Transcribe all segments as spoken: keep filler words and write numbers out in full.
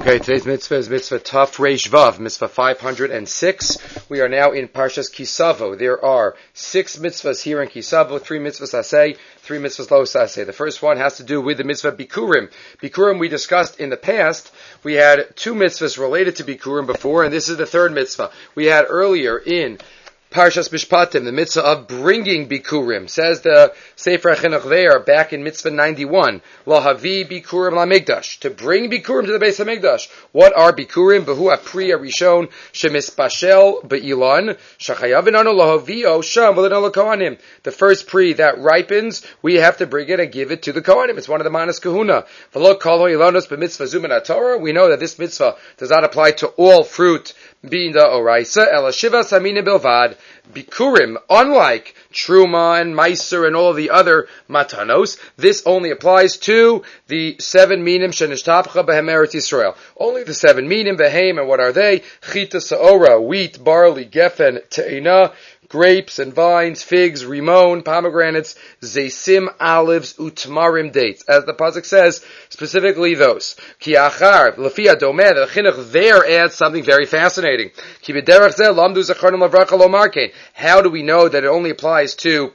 Okay, today's mitzvah is mitzvah Taf Reish Vav, mitzvah five hundred six. We are now in Parshas Kisavo. There are six mitzvahs here in Kisavo, three mitzvahs aseh, three mitzvahs lo aseh. The first one has to do with the mitzvah Bikurim. Bikurim we discussed in the past. We had two mitzvahs related to Bikurim before, and this is the third mitzvah. We had earlier in Parshas Mishpatim, the mitzvah of bringing Bikurim. Says the Sefer HaChinuch there, back in mitzvah ninety-one, Lahavi Bikurim LaMikdash, to bring Bikurim to the Beis HaMikdash. What are Bikurim? Behu Apri Arishon, Shemispashel Be'ilan, Shachayavin Anu Lahavio, Sham V'Lino LaKohanim. The first pri that ripens, we have to bring it and give it to the Kohanim. It's one of the Manas Kahuna. V'lo Kol Ho'ilanos B'mitzvah Zumin HaTorah. We know that this mitzvah does not apply to all fruit, being the Oraisa, Ela Shiva Samina Bilvad. Bikurim, unlike Truma and Meiser and all of the other matanos, this only applies to the seven minim shenishtapcha behem Eretz Yisrael. Only the seven minim behem, and what are they? Chita saora, wheat, barley, geffen, te'ina, grapes and vines, figs, rimon, pomegranates, zaysim, olives, utmarim, dates. As the pasuk says, specifically those. Ki achar, lefia domeh, the chinuch there adds something very fascinating. Ki b'derech zeh lamdu zacharnim lavracha lo markein. How do we know that it only applies to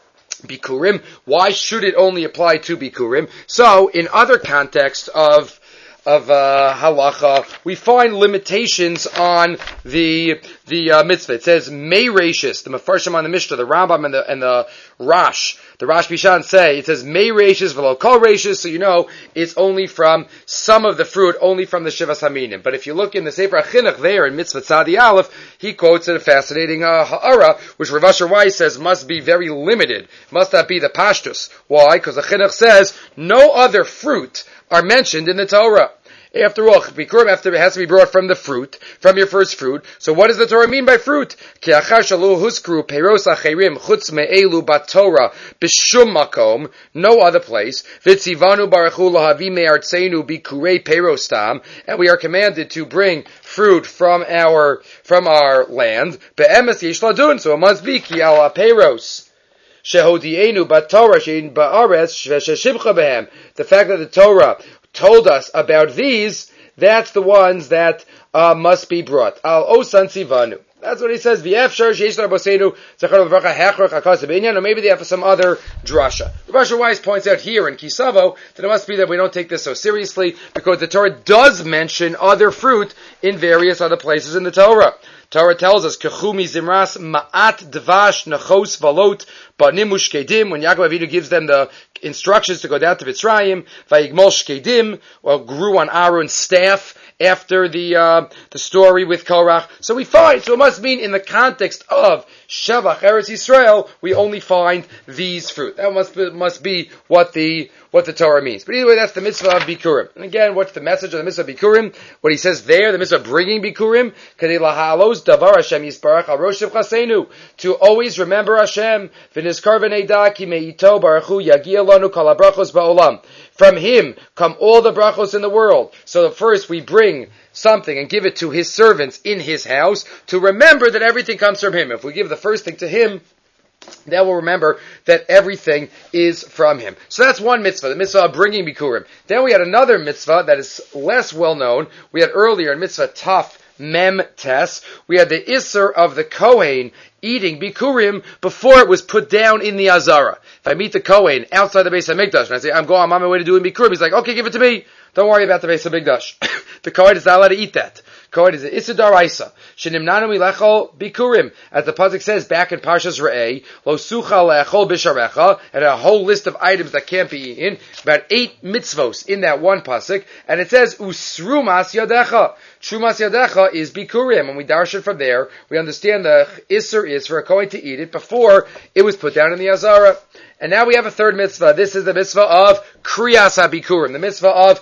Bikurim? Why should it only apply to Bikurim? So, in other contexts of of uh, halacha, we find limitations on the the uh, mitzvah. It says Meirashis, the Mefarshim on the Mishnah, the Rambam and the and the Rash, the Rash Bishan say it says Meirashis v'lo kol rashis, so you know it's only from some of the fruit, only from the Shivas Haminim. But if you look in the Sefer HaChinuch there in Mitzvah Tzadi Aleph, he quotes a fascinating uh, ha'ara, which Rav Asher Weiss says must be very limited, must not be the pashtus. Why? Because the Chinuch says no other fruit are mentioned in the Torah. After all, Bikurim after it has to be brought from the fruit, from your first fruit. So what does the Torah mean by fruit? Ki achar shalu huskru peiros acherim chutz me'elu batorah b'shum makom, no other place. V'tzivanu baruchu lahavi me'artzeinu bikurei peirostam, and we are commanded to bring fruit from our from our land. Be'emes yesh ladun, so it must be ki ala peiros. Shehodienu batorah shein ba'aretz sheshibcha behem. The fact that the Torah told us about these, that's the ones that uh, must be brought. Al osan sivanu. That's what he says. V'efshar sheish l'rabosenu zechar l'vrach ha'hechrach ha'kas ha'binyan, or maybe they have some other drasha. Rav Asher Weiss points out here in Kisavo that it must be that we don't take this so seriously because the Torah does mention other fruit in various other places in the Torah. Torah tells us, Kechumi Zimras Ma'at Dvash Nachos Valot Banim Ushkedim, when Yaakov Avinu gives them the instructions to go down to Mitzrayim, Vayigmol Shkedim, or grew on Aaron's staff after the uh, the story with Korach. So we find, so it must mean in the context of Shavach Eretz Yisrael, we only find these fruit. That must be, must be what the what the Torah means. But either way, that's the mitzvah of Bikurim. And again, what's the message of the mitzvah of Bikurim? What he says there, the mitzvah of bringing Bikurim, Kadei lahalos davar Hashem yisbarach al rosh shivchasenu, to always remember Hashem, v'nizkar v'neida ki me'ito baruchu yagia lanu kol habrachos ba'olam. From him come all the brachos in the world. So first we bring something and give it to his servants in his house to remember that everything comes from him. If we give the first thing to him, then we'll remember that everything is from him. So that's one mitzvah, the mitzvah of bringing Bikurim. Then we had another mitzvah that is less well known. We had earlier in mitzvah Taf Mem Tes, we had the Isser of the Kohen eating Bikurim before it was put down in the Azara. If I meet the Kohen outside the Beis HaMikdash and I say, I'm going, I'm on my way to doing Bikurim, he's like, okay, give it to me. Don't worry about the Beis HaMikdash. The Kohen is not allowed to eat that. Kohen is an Issa Daraisa. Shenimnanu milechol Bikurim. As the pasuk says back in Parshas Re'eh, Lo sucha le'echol bisharecha, and a whole list of items that can't be eaten, about eight mitzvos in that one pasuk, and it says, Usrumas yadecha. Trumas yadecha is Bikurim. When we darshan it from there, we understand the Isser is for a Kohen to eat it before it was put down in the Azara. And now we have a third mitzvah. This is the mitzvah of Kriyas HaBikurim, the mitzvah of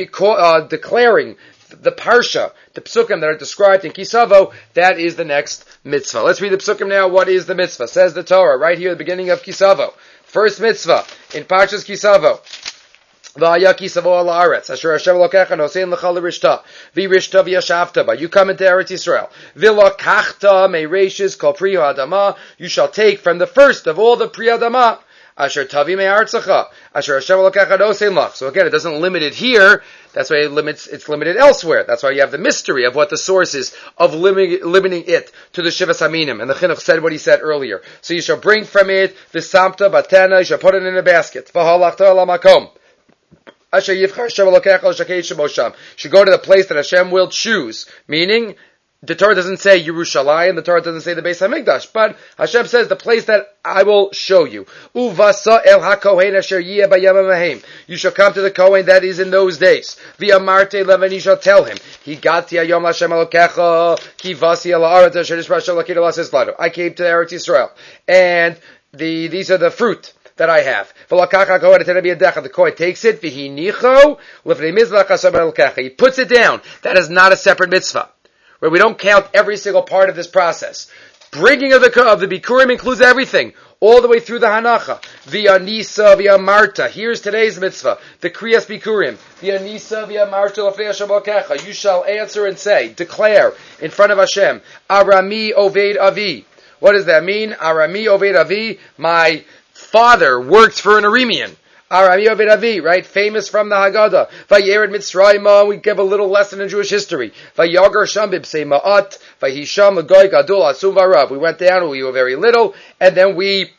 uh, declaring the parsha, the psukim that are described in Kisavo. That is the next mitzvah. Let's read the psukim now. What is the mitzvah? Says the Torah right here at the beginning of Kisavo. First mitzvah in Parshas Kisavo. V'haya Kisavo al haaretz, asher Hashem Elokecha nosein lecha l'rishta, v'rishta v'yashavta ba. You come into Eretz Yisrael. V'lokachta me'reishis kol pri ha'adama. You shall take from the first of all the pri ha'adama. Asher tavi me'artzacha, asher Hashem Elokecha nosein lach. So again, it doesn't limit it here. That's why it limits, it's limited elsewhere. That's why you have the mystery of what the source is of limiting, limiting it to the Shivas Haminim. And the Chinuch said what he said earlier. So you shall bring from it the Samta Batena, you shall put it in a basket. V'halachta alamakom. Asher yivchar Hashem Elokecha l'shakei shemosham. Should go to the place that Hashem will choose. Meaning, the Torah doesn't say Yerushalayim, the Torah doesn't say the Beis HaMikdash, but Hashem says the place that I will show you. Uvasa el hakohen asher yeh bayamim hahem. You shall come to the Kohen that is in those days. V'amarte leven, you shall tell him, Higati hayom l'Hashem Elokecha, ki vasi el haaretz asher nishbah Hashem Elokeinu l'aseh lanu. I came to Eretz Yisrael, and the these are the fruit that I have. The Kohen takes it, he puts it down. That is not a separate mitzvah. Where we don't count every single part of this process. Bringing of the of the Bikurim includes everything, all the way through the Hanacha. Via Nisa, via Marta. Here's today's mitzvah, the Kriyas Bikurim. Via Nisa, via Marta, Lafnei Hashem Elokecha. You shall answer and say, declare in front of Hashem, Arami Oved Avi. What does that mean? Arami Oved Avi, my father worked for an Aramean. Arami Oved Avi, right? Famous from the Haggadah. Vayered Mitzrayim, we give a little lesson in Jewish history. Vayagar Sham b'bsei ma'at, vayisham l'goy gadol asum varav. We went down, we were very little, and then we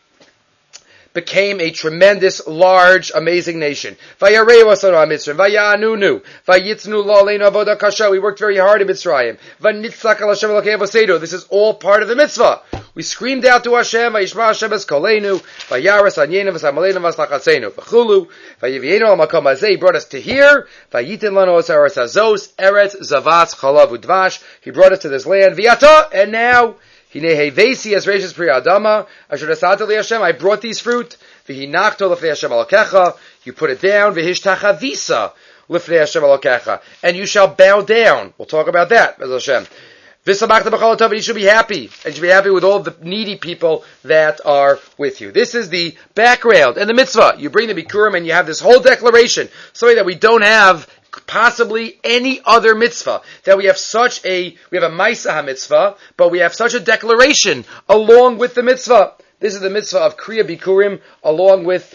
became a tremendous, large, amazing nation. Vayareu asanu Mitzrayim, vayanunu, vayitznu la'aleinu avoda kasha. We worked very hard in Mitzrayim. Vanitzak al Hashem Elokei Avoseinu. This is all part of the mitzvah. We screamed out to Hashem, Vayishma Hashem es kolenu, Vayaras anyenu v'samalenu v'slachatzeinu, v'chulu, Vayivienu al makom hazeh. He brought us to here, Vayitin lanu es eretz hazos, eretz zavas chalav udvash. He brought us to this land, V'yata, and now, Hinei hevesi es reishis pri adama, asher nasata li Hashem, I brought these fruit, V'hinachto l'fnei Hashem Elokecha, you put it down, V'hishtachavisa l'fnei Hashem Elokecha, and you shall bow down. We'll talk about that, as Hashem. And you should be happy. And you should be happy with all the needy people that are with you. This is the background and the mitzvah. You bring the Bikurim and you have this whole declaration. Something that we don't have possibly any other mitzvah. That we have such a, we have a Maisa HaMitzvah, but we have such a declaration along with the mitzvah. This is the mitzvah of Kriya Bikurim along with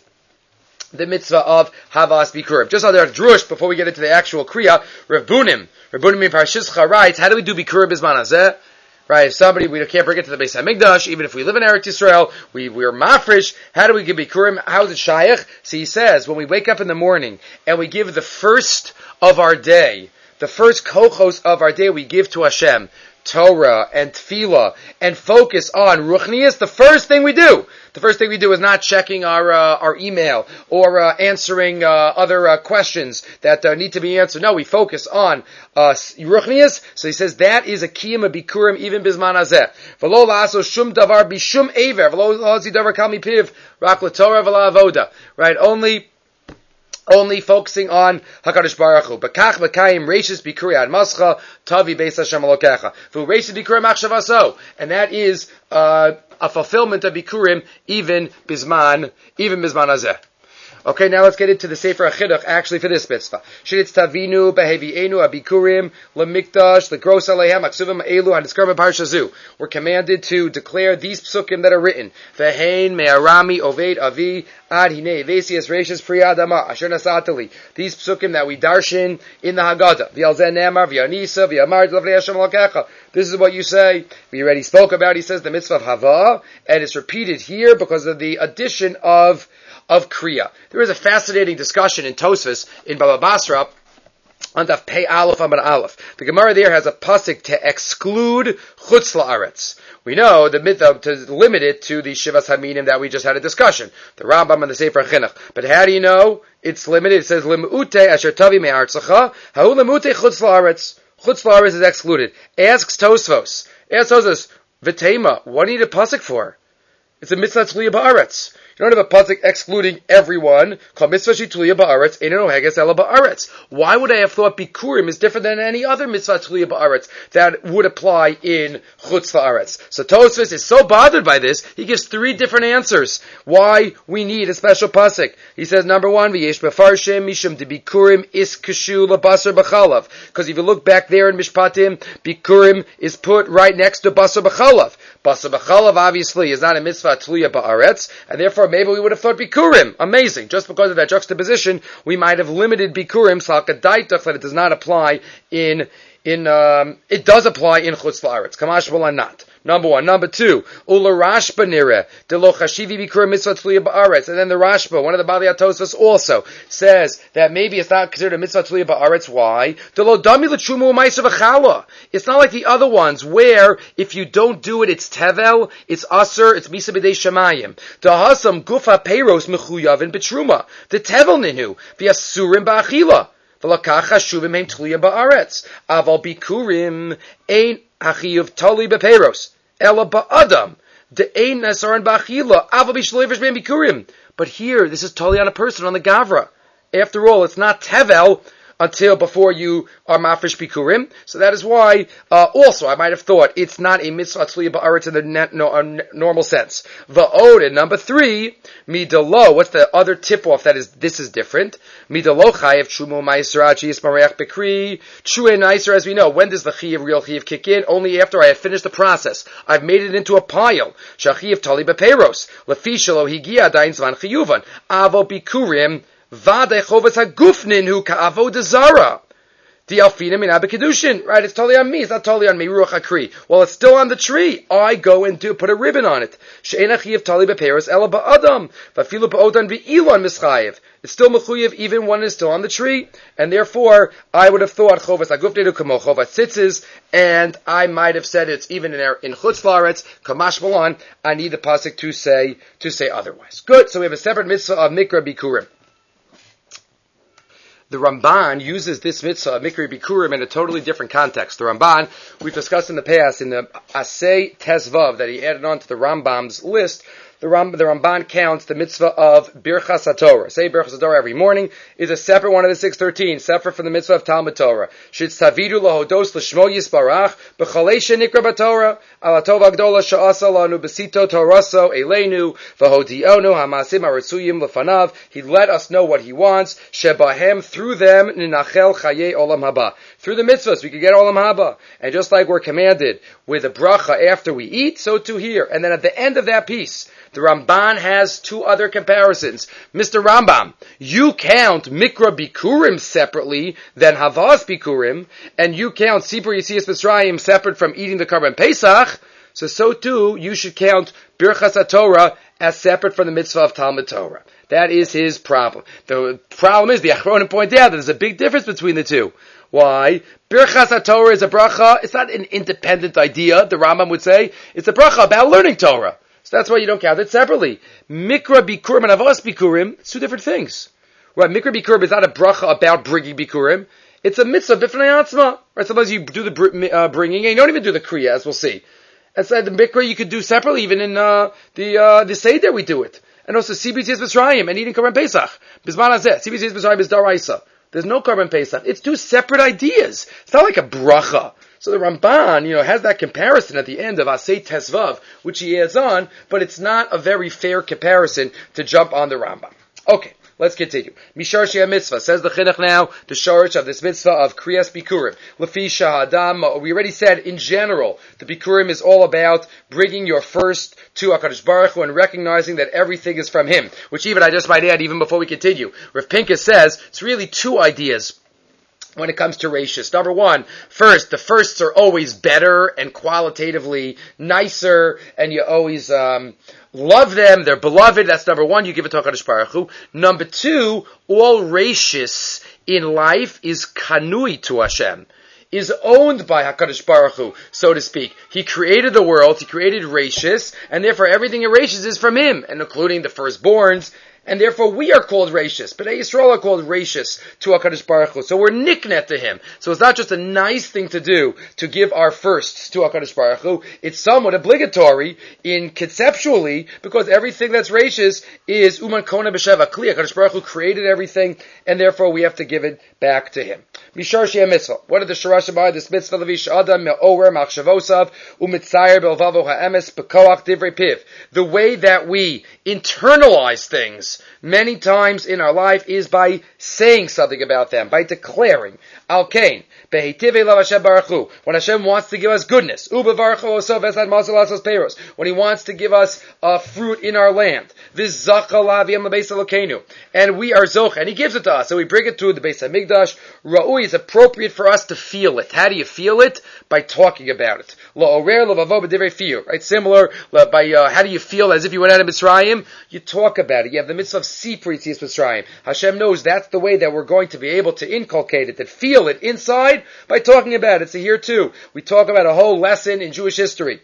the mitzvah of Havas Bikurim. Just on there, Drush, before we get into the actual Kriya, Rav Bunim, Rav Bunim in Parshizcha writes, how do we do Bikurim Bizman Hazeh? Right, if somebody, we can't bring it to the Beis HaMikdash, even if we live in Eretz Yisrael, we, we're mafresh, how do we give Bikurim? How is it Shaykh? So he says, when we wake up in the morning, and we give the first of our day, the first kochos of our day we give to Hashem, Torah and Tefillah, and focus on Ruchnias, the first thing we do, the first thing we do is not checking our uh, our email or uh, answering uh, other uh, questions that uh, need to be answered. No, we focus on uh, Ruchnias. So he says that is a kiyum of Bikurim even Bizman Hazeh. V'lo la'aso shum davar bishum ever. V'lo la'azi davar kami piv rak l'Torah v'la avoda. Right, only Only focusing on HaKadosh Baruch Hu. Bakach b'kayim reishis bikuri ad mascha tavi beis Hashem Elokecha. V'u reishis bikuri machshavaso. And that is uh, a fulfillment of bikurim even bizman, even bizman hazeh. Okay, now let's get into the Sefer HaChinuch actually for this mitzvah. Shititz tavinu behevienu abikurim lemikdash legros alehem aksuvim elu haniskar b'parshazu. We're commanded to declare these psukim that are written. Vehein me'arami oved avi ad hinei vesias reishis priyadama asher nasatali. These psukim that we darshan in the Haggadah. V'yalzen nemar v'yanisa v'yamar l'vnei Hashem Elokecha. This is what you say. We already spoke about. He says the mitzvah of Hava, and it's repeated here because of the addition of of Kriya. There is a fascinating discussion in Tosfos in Baba Basra on Daf Pei Aleph Amud Aleph. The Gemara there has a pasuk to exclude Chutz La'aretz. We know the mitzvah to limit it to the Shivas Haminim that we just had a discussion, the Rambam and the Sefer HaChinuch. But how do you know it's limited? It says Limute Asher Tavi Me'artzacha Ha'u Limute Chutz La'aretz. Chutz La'aretz is excluded. Asks Tosfos. Asks Tosfos, V'tema, what do you need a pasuk for? It's a mitzvah tzliya ba'aretz. You don't have a pasuk excluding everyone. Called mitzvah shitliya ba'aretz. Eino noheges ela ba'aretz. Why would I have thought bikurim is different than any other mitzvah tzliya ba'aretz that would apply in chutz la'aretz? So Tosfos is so bothered by this, he gives three different answers why we need a special pasuk. He says, number one, v'yesh befarshim mishum de bikurim is kashu labasar b'chalav. Because if you look back there in Mishpatim, bikurim is put right next to basar b'chalav. Basar b'chalav obviously is not a mitzvah tzliya ba'aretz, and therefore therefore maybe we would have thought Bikurim. Amazing. Just because of that juxtaposition, we might have limited Bikurim, Salkadaitach, that it does not apply in, in, um, it does apply in Chutz La'aretz. Kamash B'la not. Number one. Number two, Ula Rashba nire, de lo chashivi bikurim mitzvah tluya ba'aretz. And then the Rashba, one of the Bali Atosas also, says that maybe it's not considered a mitzvah tluya ba'aretz. Why? De lo dami l'tshumu u'maisa v'chala. It's not like the other ones where if you don't do it, it's tevel, it's aser, it's misa b'dei shamayim. De hasam gufa peiros mechuyavin b'truma. The tevel ninu, v'yasurim ba'achila. V'lakacha shuvim heim tluya ba'aretz. Aval bikurim ein achiyuv tali b'peiros. Ela ba'adam, de'ein nasaran ba'achila, aval b'shleivish ben bikurim. But here, this is totally on a person, on the gavra. After all, it's not tevel until before you are mafresh bikurim. So that is why, uh, also, I might have thought it's not a mitzvah tzliya ba'aretz in the net, no, uh, normal sense. Va'od, and number three, midalo, what's the other tip-off that is, this is different? Midalo chayev chumu ma'israchi yismareach bekri, true and nicer, as we know. When does the chiyev, real chiyev, kick in? Only after I have finished the process. I've made it into a pile. Shachiyev tali bepeiros. Lefi shelo higia dain zvan chiyuvan. Avo bikurim, Vade chovas hagufnin hu ka'avoda zara. The alfina min abekidushin. Right, it's totally on me. It's not totally on me. Ruach hakri. Well, it's still on the tree. I go and do put a ribbon on it. She'ena chiyev tali beperos ela ba'adam. Vafilu ba'odan v'ilon mischayev. It's still mechuyev even when it's still on the tree. And therefore, I would have thought chovas hagufnin hu kamo chovas tzitzis. And I might have said it's even in in chutz la'aretz kamash malon. I need the pasuk to say to say otherwise. Good. So we have a separate mitzvah of mikra bikurim. The Ramban uses this mitzvah, Mikri Bikurim, in a totally different context. The Ramban, we've discussed in the past, in the Asay Tezvav, that he added on to the Rambam's list, the, Ram, the Ramban counts the mitzvah of Birchas HaTorah. Say Birchas HaTorah every morning is a separate one of the six thirteen, separate from the mitzvah of Talmud Torah. Shitzavidu lahodos l'shmo yisbarach, b'chalei shenikra b'Torah, ala tova gdola sha'asa lanu b'sito toraso eleinu, v'hodionu hamasim haratzuyim l'fanav. He let us know what he wants, shebahem, through them, ninachel chayei olam haba. Through the mitzvahs, we could get olam haba. And just like we're commanded with a bracha after we eat, so too here. And then at the end of that piece, the Ramban has two other comparisons. Mister Rambam, you count Mikra Bikurim separately than Havas Bikurim, and you count Sipur Yitzias Mitzrayim separate from eating the Karban Pesach, so so too you should count Birchas HaTorah as separate from the mitzvah of Talmud Torah. That is his problem. The problem is, the Achronim point out that there's a big difference between the two. Why? Birchas HaTorah is a bracha, it's not an independent idea, the Rambam would say, it's a bracha about learning Torah. So that's why you don't count it separately. Mikra Bikurim and Avos Bikurim, it's two different things. Right, Mikra Bikurim is not a bracha about bringing Bikurim. It's a mitzvah b'fnei atzma. Right, sometimes you do the uh, bringing and you don't even do the kriya, as we'll see. And so the Mikra you could do separately, even in uh, the uh, the Seder we do it. And also Sibit Yitzias Mitzrayim and eating Karban Pesach. Bizman hazeh, Sibit Yitzias Mitzrayim is daraisa. There's no Karban Pesach. It's two separate ideas. It's not like a bracha. So the Ramban, you know, has that comparison at the end of Asay Tesvav, which he adds on, but it's not a very fair comparison to jump on the Rambam. Okay, let's continue. Mishar Shia Mitzvah, says the Chinuch now, the shorish of this mitzvah of Kriyas Bikurim. Lefi Shahadam, we already said in general, the Bikurim is all about bringing your first to HaKadosh Baruch Hu and recognizing that everything is from Him, which even I just might add, even before we continue. Rav Pinkus says, it's really two ideas when it comes to rashis. Number one, first, the firsts are always better and qualitatively nicer, and you always um, love them, they're beloved. That's number one, you give it to HaKadosh Baruch Hu. Number two, all rashis in life is kanui to Hashem, is owned by HaKadosh Baruch Hu, so to speak. He created the world, He created rashis, and therefore everything in rashis is from Him, and including the firstborns. And therefore we are called Rashis. B'nai Yisrael are called Rashis to HaKadosh Baruch Hu. So we're niknet to Him. So it's not just a nice thing to do to give our firsts to HaKadosh Baruch Hu. It's somewhat obligatory in conceptually, because everything that's Rashis is Uman Kona B'Sheva Kli. HaKadosh Baruch Hu created everything, and therefore we have to give it back to Him. Mishar Shia Mitzvah. What are the Shorashim by this mitzvah? Levish Adam Me'orer Machshavosav Umitzayer Belvavo Ha'emes Bekoach Divrei Piv. The way that we internalize things words, many times in our life, is by saying something about them, by declaring. Al Kain, Behitive la Hashem Baruch Hu, when Hashem wants to give us goodness, Uba Baruch Hu Osov Esad Mazal Asos Peiros, when He wants to give us uh, fruit in our land, V'Zacha Laviyam LaBeis Elokeinu, and we are Zoch, and He gives it to us, so we bring it to the Beis HaMikdash. Ra'ui is appropriate for us to feel it. How do you feel it? By talking about it. La'orer levavo b'divrei fiyur, right? Similar, by uh, how do you feel as if you went out of Mitzrayim? You talk about it. You have the mitzvah of Sipri Tzis Mitzrayim. Hashem knows that's the way that we're going to be able to inculcate it, to feel it inside by talking about it. So here too, we talk about a whole lesson in Jewish history.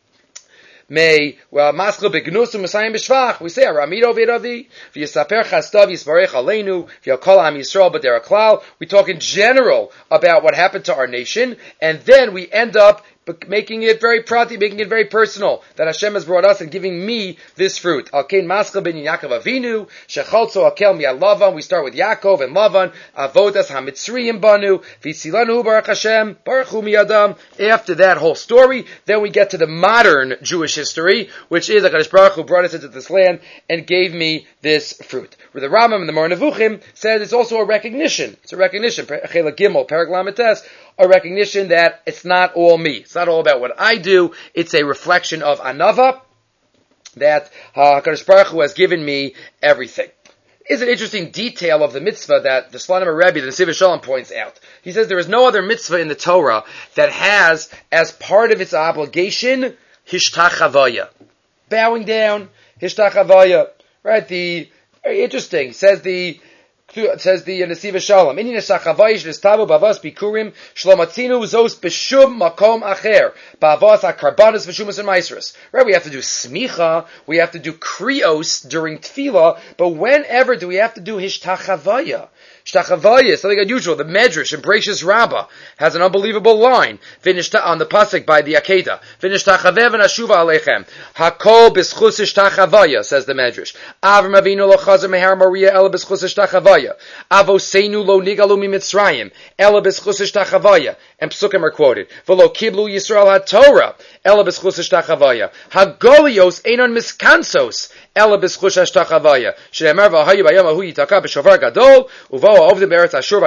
May well maschil begnusum Messiah b'shvach. We say Aramido v'Yadavi v'Yisaper Chastav Yisbarech Aleinu v'Yakol Am Yisrael b'Derech Klal. We talk in general about what happened to our nation, and then we end up making it very prati, making it very personal, that Hashem has brought us and giving me this fruit. Alkein maschil ben Yaakov Avinu, shechalzo akel mi'al Lavan. We start with Yaakov and Lavan. Avodas hamitzriyim banu, v'tzilanu baruch Hashem, baruch hu miyadam. After that whole story, then we get to the modern Jewish history, which is HaKadosh Baruch Hu brought us into this land and gave me this fruit. Where the Rambam and the Moreh Nevuchim said it's also a recognition. It's a recognition. Chela Gimel, Perek Lamed Tes, a recognition that it's not all me. It's not all about what I do. It's a reflection of Anava, that uh, HaKadosh Baruch Hu has given me everything. Is an interesting detail of the mitzvah that the Slonim Rebbe, the Nesiv Shalom, points out. He says there is no other mitzvah in the Torah that has, as part of its obligation, hishtachavaya. Bowing down, hishtachavaya. Right? The, very interesting. Says the, It says the Nesiv Shalom, Inni nesachavayish nestavu bavas bikurim shlomatzinu zos b'shum makom acher bavas akarbanis v'shumas and maisras. Right, we have to do smicha, we have to do krios during tefillah, but whenever do we have to do hishtachavaya? Shtachavaya, something unusual. The Medrash in Bereshis Rabbah has an unbelievable line on the pasuk by the Akedah. V'nishtachaveh v'nashuva aleichem. Hakol b'schus hishtachavaya, says the Medrash. Avram Avinu lo chazer mehar Maria ela b'schus hishtachavaya. Avoseinu lo nigalu mimitzrayim ela b'schus hishtachavaya. And psukim are quoted. V'lo kiblu Yisrael ha-Torah ela b'schus hishtachavaya. Hagolios einon miskansos ela b'schus hishtachavaya. She'emar v'ahayu b'yom ahu yitaka b'shovar gadol uvo. So all these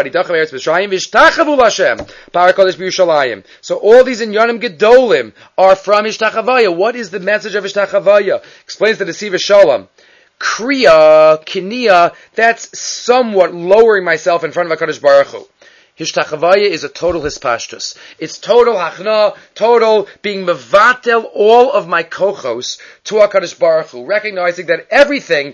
inyanim gedolim are from Hishtachavaya. What is the message of Hishtachavaya? Explains the Nesiv Shalom. Kriya, Kiniya, that's somewhat lowering myself in front of HaKadosh Baruch Hu. Hishtachavaya is a total hispashtus. It's total hachna, total being mevatel all of my kochos to HaKadosh Baruch Hu, recognizing that everything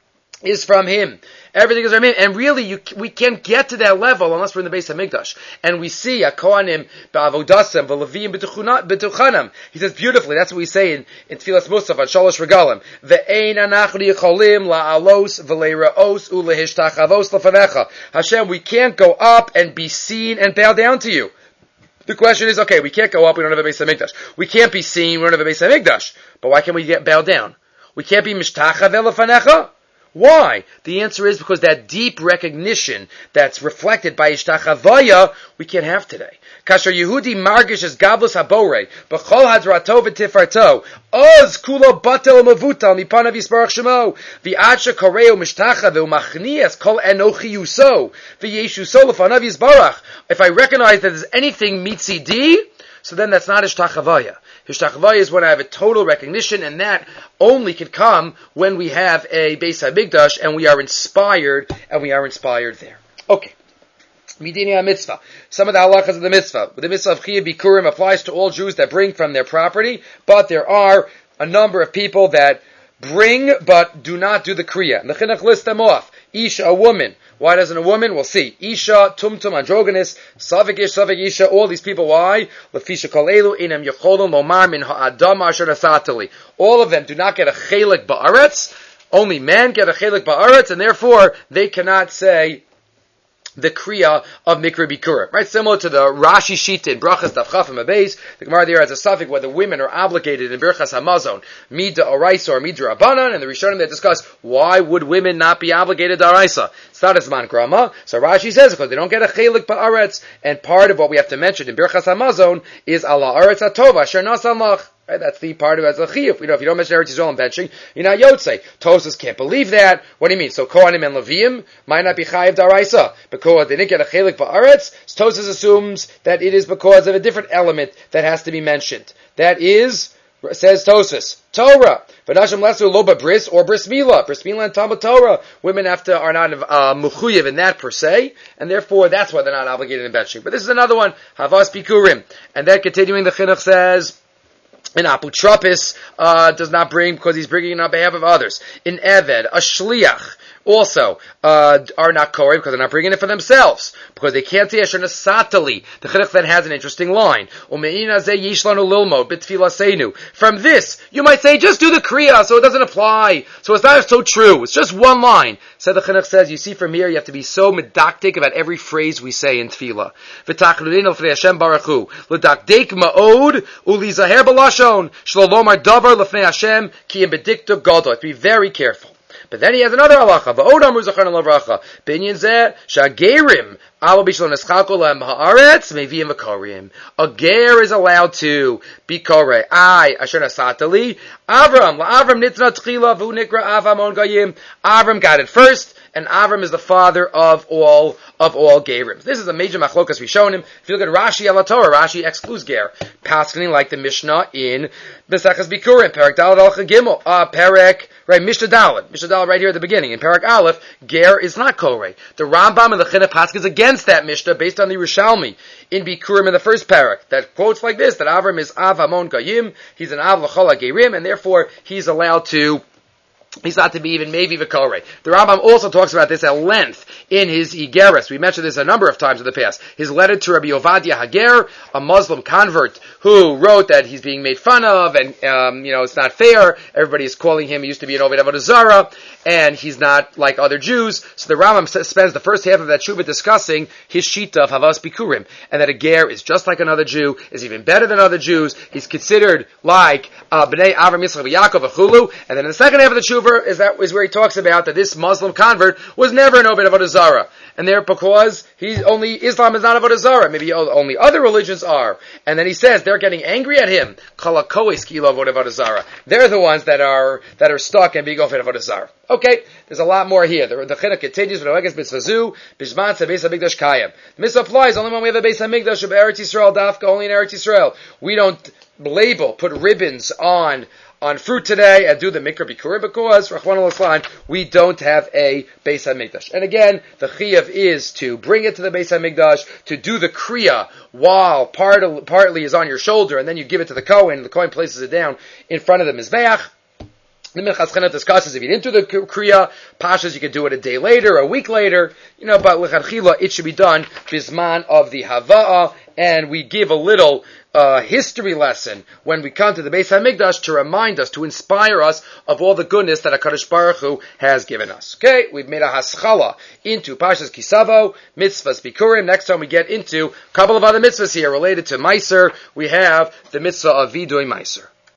is from Him. Everything is from Him. And really, you, we can't get to that level unless we're in the Beis HaMikdash. And we see a Kohanim, Ba'avodasam, V'Levim, B'Tuchanam. He says beautifully, that's what we say in, in Tfilas Musaf, on Shalosh Regalim. Ve'ein anachnu yicholim la'alos v'le'ra'os u'lehishhtachavos l'fanecha. Hashem, we can't go up and be seen and bow down to you. The question is, okay, we can't go up, we don't have a Beis HaMikdash. We can't be seen, we don't have a Beis HaMikdash. But why can't we get bow down? We can't be mishtachaveh l'fanecha? Why? The answer is because that deep recognition that's reflected by Hishtachavaya, we can't have today. Kasher Yehudi margish es gavlus habore, b'chol hadrato v'tifarto, oz kulo batel mavutal mipanav yisbarach shemo, v'acha koreo mishtachave u'machnias kol enochi yuso, v'yeshuso l'fanav yisbarach. If I recognize that there's anything mitzidi, so then that's not Hishtachavaya. Hishtachavaya is when I have a total recognition, and that only can come when we have a Beis HaMikdash, and we are inspired, and we are inspired there. Okay. Midini HaMitzvah. Some of the halachas of the mitzvah. The mitzvah of Chiyuv Bikurim applies to all Jews that bring from their property, but there are a number of people that bring, but do not do the Kriya. And the Chinuch lists them off. Isha, a woman. Why doesn't a woman? We'll see. Isha, Tumtum, Androgynous, Savik Ish, Savik Isha, all these people, why? Lefisha Kol Elu, Inam Yecholum, Omar Min Ha'adam Asher Nasatali. All of them do not get a Chelik Ba'aretz. Only men get a Chelik Ba'aretz, and therefore they cannot say the Kriya of Mikra Bikurim. Right? Similar to the Rashi Shita in Brachas Daf Chaf and Mabeis, the Gemara there has a suffix whether women are obligated in Birchas HaMazon, Mida Oraisa or Mida Rabbanan, and the Rishonim that discuss why would women not be obligated to Oraisa. It's not as man grama. So Rashi says because they don't get a chelik ba'aretz, and part of what we have to mention in Birchas HaMazon is ala aretz atova asher nasan lach. Right? That's the part of as a chiyuv. You know, if you don't mention Eretz Yisrael and benching, you're not yotzei. Tosas can't believe that. What do you mean? So Kohanim and Leviim might not be chayiv daraisa because they didn't get a chelik ba'aretz. Tosas assumes that it is because of a different element that has to be mentioned. That is, says Tosas, Torah. V'nashim lesu lo bris or bris milah. Bris milah and Talmud Torah. Women have to, are not uh, mechuyev in that per se, and therefore that's why they're not obligated in benching. But this is another one, Havas Bikurim. And then continuing, the Chinuch says, an apotropis uh, does not bring because he's bringing it on behalf of others. In Eved, a shliach also uh, are not korei because they're not bringing it for themselves because they can't say Asher Nasatali. The Chinuch then has an interesting line. From this, you might say just do the kriya so it doesn't apply. So it's not so true. It's just one line. So the Chinuch says, you see from here, you have to be so medactic about every phrase we say in tefillah. L'dakdek ma'od ulizaher b'lashon shlolomar davar l'fnei Hashem ki im bediktu gadol. Be very careful. But then he has another halacha. V'od amru zacharna lavracha. Binyan zeh shagerim alo bishlo neschalko lehem haaretz meviim v'korim. A ger is allowed to be korei. I asher nasatali. Avram la'avram nitna tchila v'u nikra avamon gayim. Avram got it first, and Avram is the father of all of all gerim. This is a major machlokas we've shown him. If you look at Rashi al Torah, Rashi excludes ger, paskening like the Mishnah in Besachas Bikurim, Perek Dalet Halacha Gimel, uh, Perek, right, Mishnah Dalet, Mishnah Dalet right here at the beginning. In Perek Aleph, ger is not korei. The Rambam and the Chinuch paskins against that Mishnah based on the Yerushalmi in Bikurim in the first Perek that quotes like this: that Avram is Av Hamon Gayim, he's an Av L'chol Gerim, and therefore he's allowed to. He's not to be even maybe v'korei. The Rambam also talks about this at length in his Igeris. We mentioned this a number of times in the past. His letter to Rabbi Ovadia Hager, a Muslim convert who wrote that he's being made fun of and, um, you know, it's not fair. Everybody is calling him, he used to be an Oved Avodah Zarah, and he's not like other Jews. So the Rambam spends the first half of that Shuvah discussing his Shita of Havas Bikurim, and that a Ger is just like another Jew, is even better than other Jews. He's considered like uh, Bnei Avram Yitzchak Yaakov Achulu, and then in the second half of the Shuvah, is that is where he talks about that this Muslim convert was never an Oved Avodah Zarah, and there because he's only Islam is not Avodah Zarah, maybe only other religions are, and then he says they're getting angry at him. Kalakois kilo Avodah Zarah. They're the ones that are that are stuck and being Oved Avodah Zarah. Okay, there's a lot more here. The, the Chinuch continues. The mitzvah applies only when we have a Beis Hamikdash of Eretz Yisrael, Dafka, only in Eretz Yisrael. We don't label, put ribbons on on fruit today and do the Mikra Bikurim because, Rachmana litzlan, we don't have a Beis HaMikdash. And again, the Chiyuv is to bring it to the Beis HaMikdash, to do the Kriya while part, partly is on your shoulder, and then you give it to the Kohen, and the Kohen places it down in front of the Mizbeach. The Minchas Chinuch discusses if you didn't do the Kriya, Pashas, you could do it a day later, a week later, you know, but L'chadchila, it should be done Bisman of the Hava'ah, and we give a little uh, history lesson when we come to the Beis HaMikdash to remind us, to inspire us of all the goodness that HaKadosh Baruch Hu has given us. Okay, we've made a haschala into Pashas Kisavo, Mitzvahs Bikurim. Next time we get into a couple of other mitzvahs here related to Meiser, we have the mitzvah of Vidui Meiser.